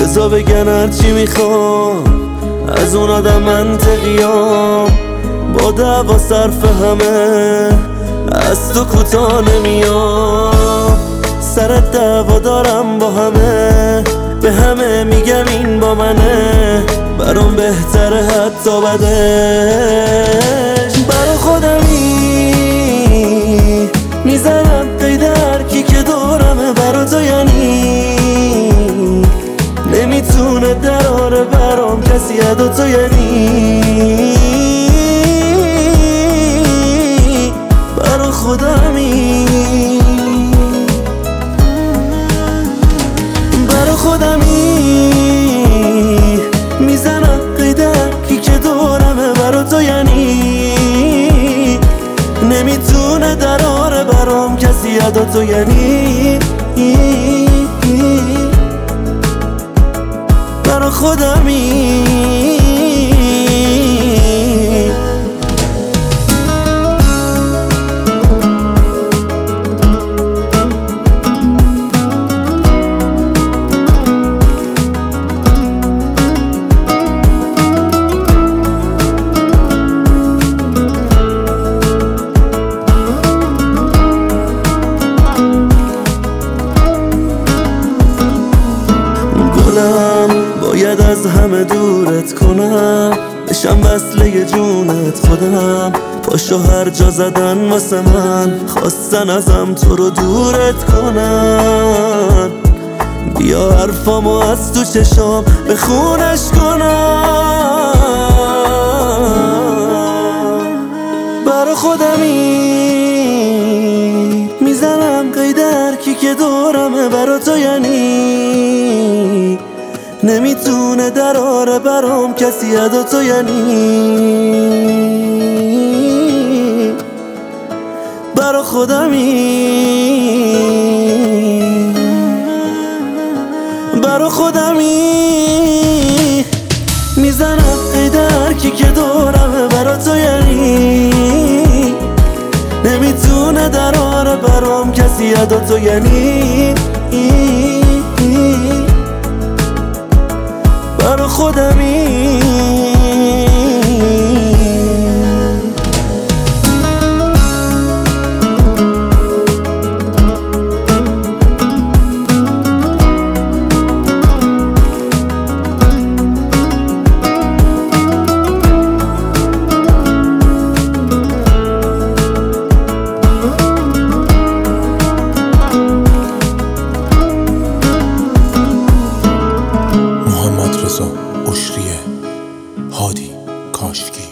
بذار بگن هرچی میخوام، از اون آدم منطقیام، با دعوا صرف همه از تو کوتاه نمیام. سر دعوا دارم با همه، به همه میگم این با منه، برام بهتره حتی بدش. برا خودمی میزنم قید هرکی که دورمه، برا تو یعنی نمیتونه دراره برام کسی ادا تو یعنی. برا خودمی میزنم قید هرکی که دورمه، برا تو یعنی نمیتونه دراره برام کسی ادا تو یعنی. برا خودمی باید از همه دورت کنم، بشم وصله جونت خودم. پاشو هر جا زدن واسه من، خواستن ازم تو رو دورت کنن. بیا حرفامو از تو چشام به خونش کنم. برا خودمی میزنم قید هرکی که دورمه، برا تو یعنی نمیتونه دراره برام کسی ادا تو یعنی. برا خودمی میزنم قید هرکی که دورمه، برا تو یعنی نمیتونه دراره برام کسی ادا تو یعنی. برا خودمی اشریه هادی کاشکی.